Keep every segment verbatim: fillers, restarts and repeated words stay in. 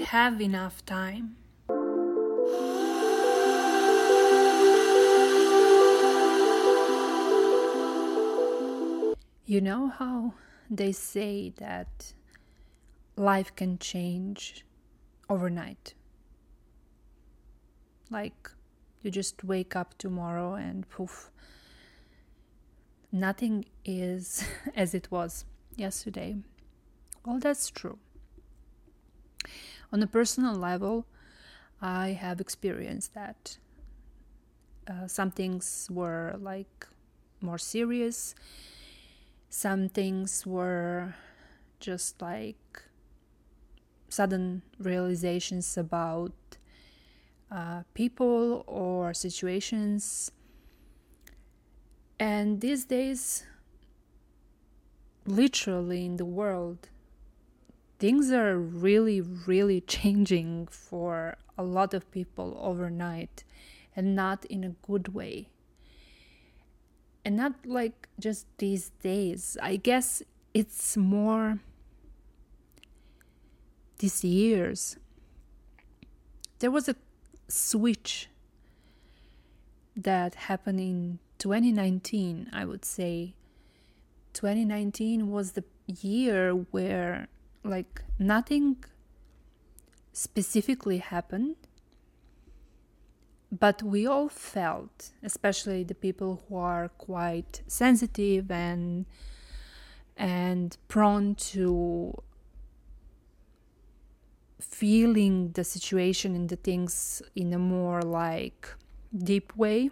have enough time. You know how they say that life can change overnight? Like you just wake up tomorrow and poof, nothing is as it was yesterday. Well, that's true. On a personal level, I have experienced that. Uh, some things were like more serious. Some things were just like sudden realizations about uh, people or situations. And these days, literally in the world, things are really, really changing for a lot of people overnight, and not in a good way. And not like just these days. I guess it's more these years. There was a switch that happened in twenty nineteen, I would say. twenty nineteen was the year where like nothing specifically happened, but we all felt, especially the people who are quite sensitive and and prone to feeling the situation and the things in a more like deep way.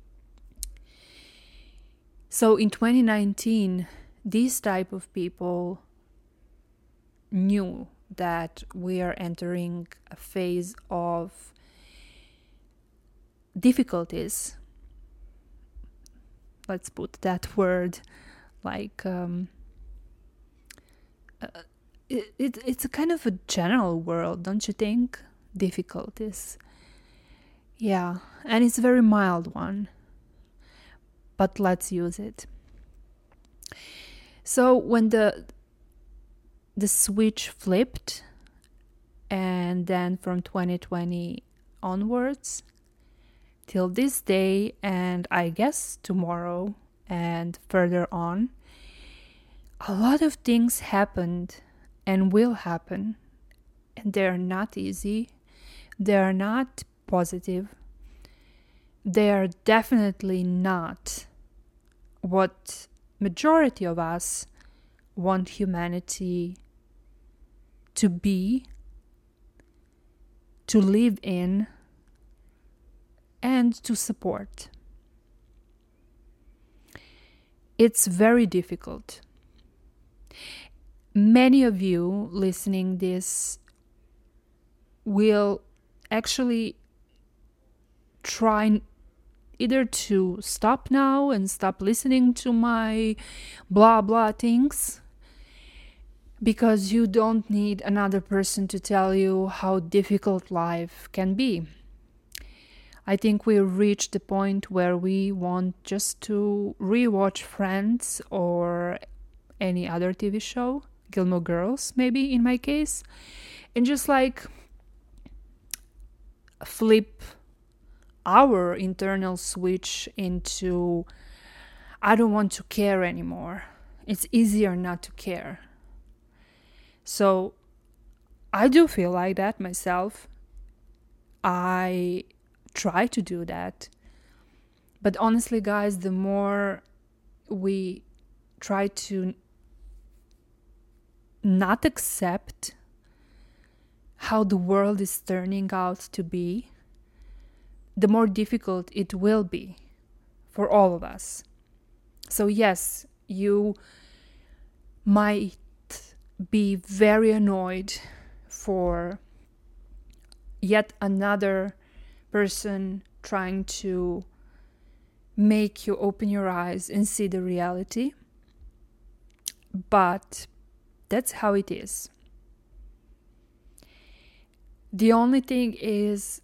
So in twenty nineteen, these type of people knew that we are entering a phase of difficulties. Let's put that word like um, uh, it, it, it's a kind of a general word, don't you think? Difficulties. Yeah, and it's a very mild one, but let's use it. So when the the switch flipped, and then from twenty twenty onwards till this day, and I guess tomorrow and further on, a lot of things happened and will happen, and they're not easy, they're not positive, they're definitely not what majority of us want humanity to be, to live in, and to support. It's very difficult. Many of you listening this will actually try either to stop now and stop listening to my blah blah things, because you don't need another person to tell you how difficult life can be. I think we reached the point where we want just to rewatch Friends or any other T V show, Gilmore Girls maybe in my case, and just like flip our internal switch into I don't want to care anymore. It's easier not to care. So I do feel like that myself. I try to do that. But honestly, guys, the more we try to not accept how the world is turning out to be, the more difficult it will be for all of us. So yes, you might be very annoyed for yet another person trying to make you open your eyes and see the reality. But that's how it is. The only thing is,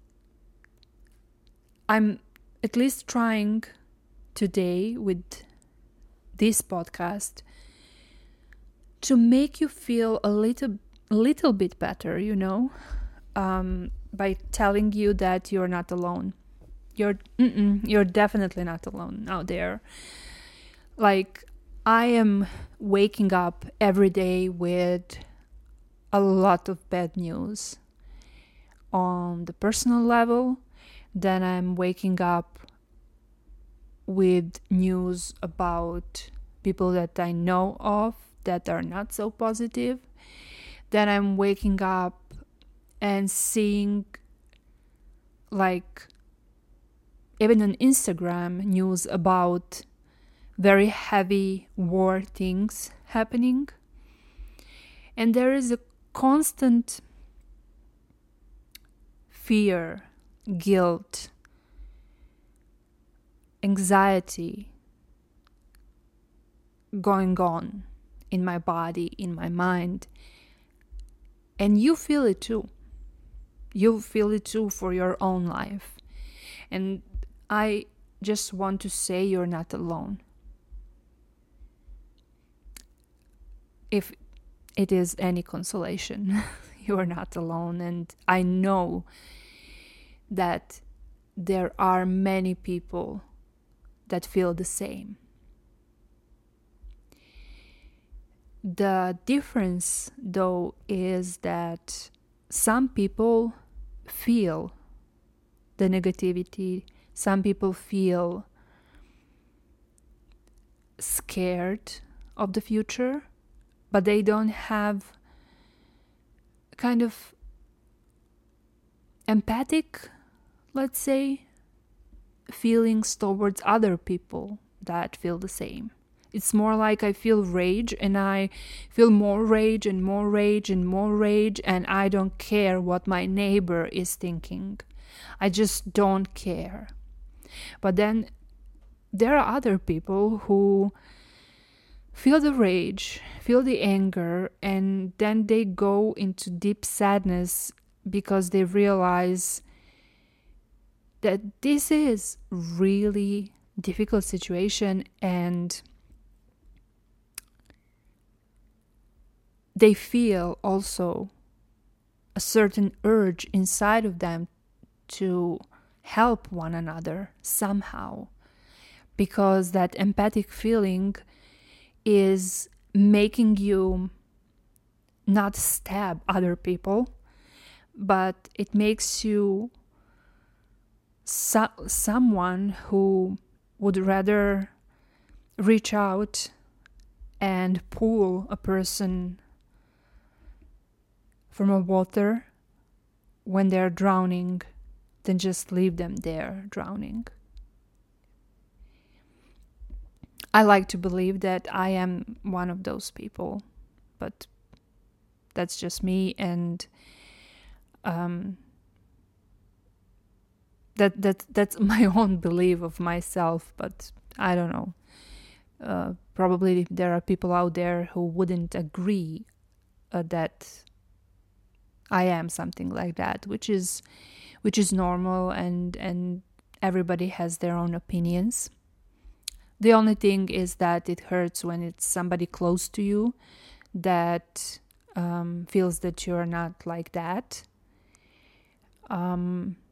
I'm at least trying today with this podcast to make you feel a little a little bit better, you know, um, by telling you that you're not alone. You're mm-mm, you're definitely not alone out there. Like, I am waking up every day with a lot of bad news on the personal level. Then I'm waking up with news about people that I know of that are not so positive. Then I'm waking up and seeing, like, even on Instagram, news about very heavy war things happening. And there is a constant fear, guilt, anxiety going on in my body, in my mind. And you feel it too. You feel it too for your own life. And I just want to say you're not alone. If it is any consolation, you're not alone. And I know that there are many people that feel the same. The difference, though, is that some people feel the negativity, some people feel scared of the future, but they don't have kind of empathic, let's say, feelings towards other people that feel the same. It's more like I feel rage and I feel more rage and more rage and more rage, and I don't care what my neighbor is thinking. I just don't care. But then there are other people who feel the rage, feel the anger, and then they go into deep sadness because they realize that this is really difficult situation, and they feel also a certain urge inside of them to help one another somehow, because that empathic feeling is making you not stab other people, but it makes you so- someone who would rather reach out and pull a person from a water when they're drowning than just leave them there drowning. I like to believe that I am one of those people, but that's just me, and um, that that that's my own belief of myself. But I don't know. Uh, probably there are people out there who wouldn't agree uh, that I am something like that, which is which is normal, and and everybody has their own opinions. The only thing is that it hurts when it's somebody close to you that um, feels that you're not like that. Um,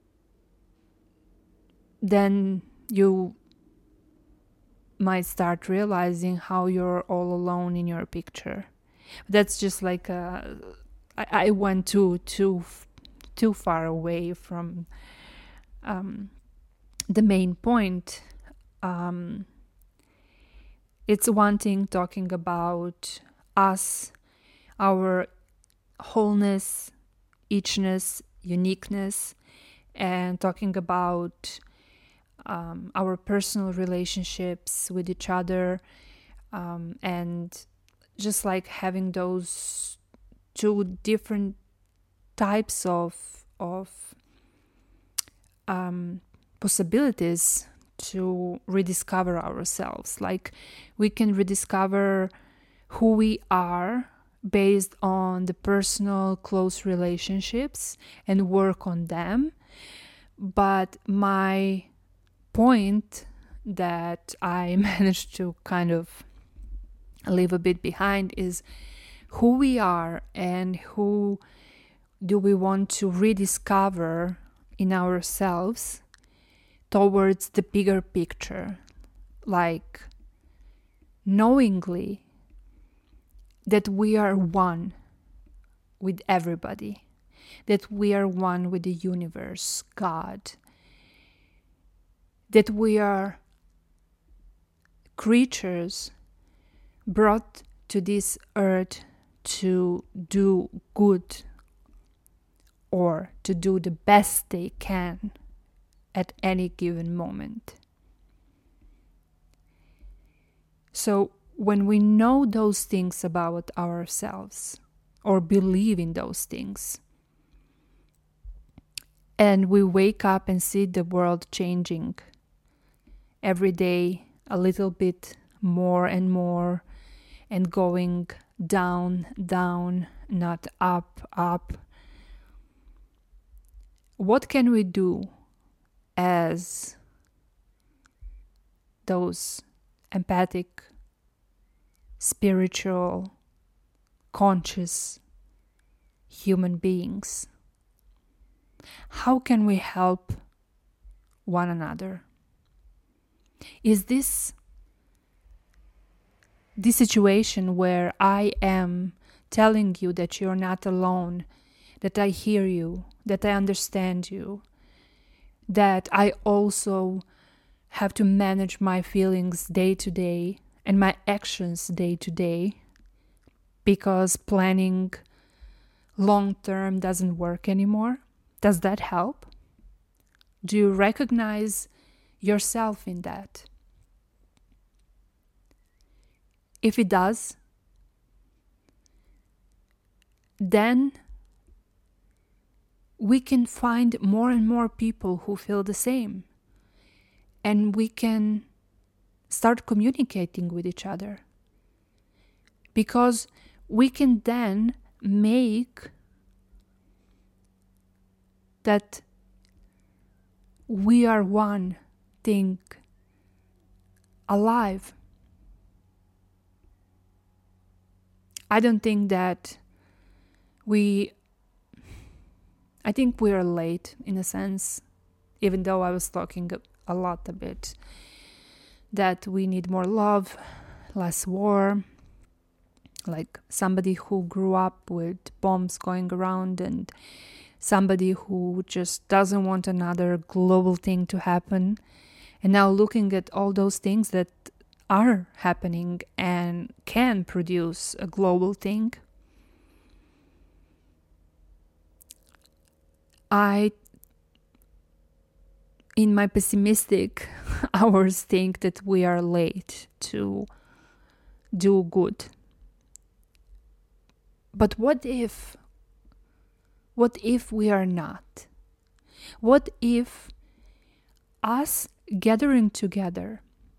then you might start realizing how you're all alone in your picture. That's just like a, I, I went too too too far away from um, the main point. Um, it's one thing talking about us, our wholeness, eachness, uniqueness, and talking about um, our personal relationships with each other, um, and just like having those two different types of of um, possibilities to rediscover ourselves. Like, we can rediscover who we are based on the personal close relationships and work on them. But my point that I managed to kind of leave a bit behind is who we are and who do we want to rediscover in ourselves towards the bigger picture, like knowingly that we are one with everybody, that we are one with the universe, God, that we are creatures brought to this earth to do good or to do the best they can at any given moment. So when we know those things about ourselves or believe in those things, and we wake up and see the world changing every day a little bit more and more and going down, down, not up, up, what can we do as those empathic, spiritual, conscious human beings? How can we help one another? Is this this situation where I am telling you that you're not alone, that I hear you, that I understand you, that I also have to manage my feelings day to day and my actions day to day because planning long term doesn't work anymore? Does that help? Do you recognize yourself in that? If it does, then we can find more and more people who feel the same, and we can start communicating with each other, because we can then make that we are one thing alive. I don't think that we, I think we are late in a sense, even though I was talking a lot a bit, that we need more love, less war, like somebody who grew up with bombs going around and somebody who just doesn't want another global thing to happen. And now looking at all those things that are happening and can produce a global thing, I, in my pessimistic hours, think that we are late to do good. But what if, what if we are not? What if us gathering together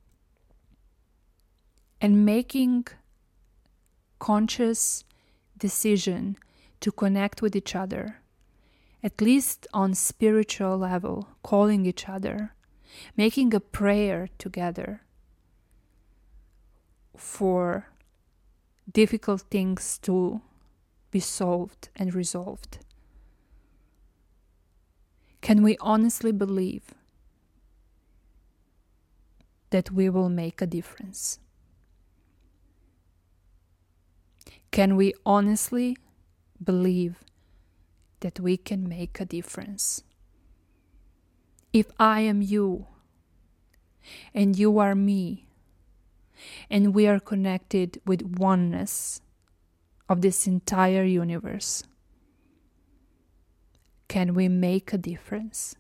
and making conscious decision to connect with each other, at least on spiritual level, calling each other, making a prayer together for difficult things to be solved and resolved? Can we honestly believe that we will make a difference? Can we honestly believe that we can make a difference? If I am you and you are me and we are connected with oneness of this entire universe, can we make a difference?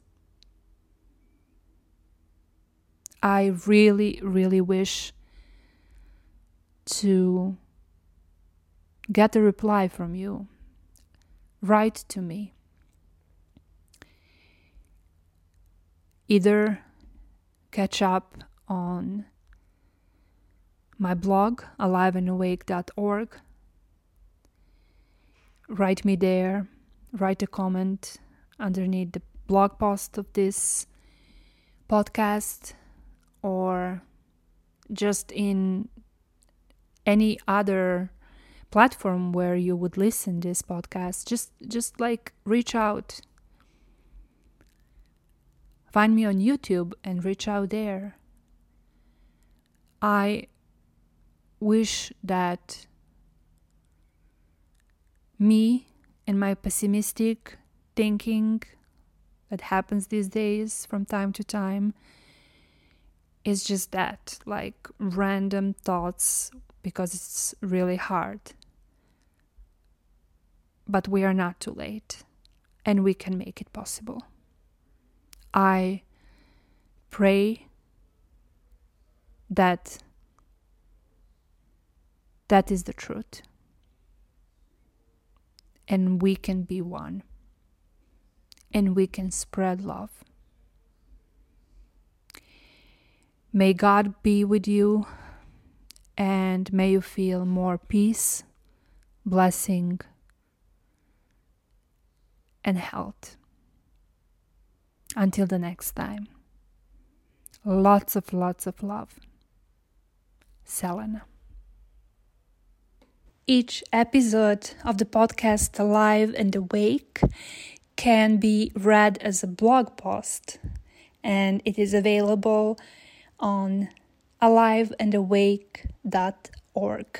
I really, really wish to get a reply from you. Write to me. Either catch up on my blog, alive and awake dot org. Write me there. Write a comment underneath the blog post of this podcast, or just in any other platform where you would listen this podcast, just just like reach out. Find me on YouTube and reach out there. I wish that me and my pessimistic thinking that happens these days from time to time is just that, like random thoughts, because it's really hard. But we are not too late, and we can make it possible. I pray that that is the truth, and we can be one, and we can spread love. May God be with you, and may you feel more peace, blessing, and health. Until the next time. Lots of lots of love. Selena. Each episode of the podcast Alive and Awake can be read as a blog post, and it is available on alive and awake dot org.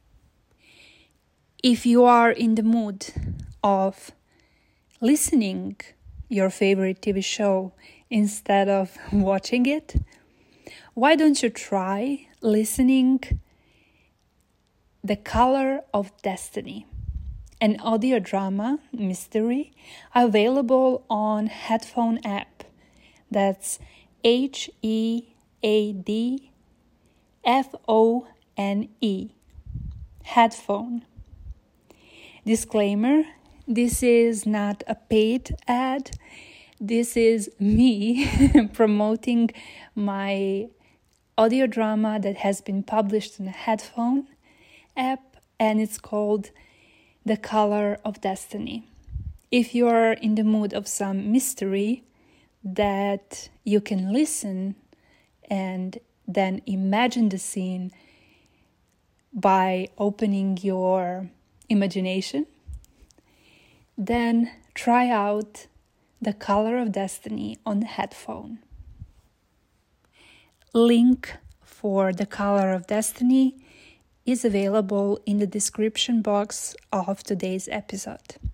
If you are in the mood of listening your favorite T V show instead of watching it, why don't you try listening The Color of Destiny, an audio drama mystery available on Headphone app. That's H E A D F O N E. Headphone. Disclaimer: this is not a paid ad. This is me promoting my audio drama that has been published in a Headphone app, and it's called The Color of Destiny. If you are in the mood of some mystery that you can listen and then imagine the scene by opening your imagination, then try out The Color of Destiny on the Headphone. Link for The Color of Destiny is available in the description box of today's episode.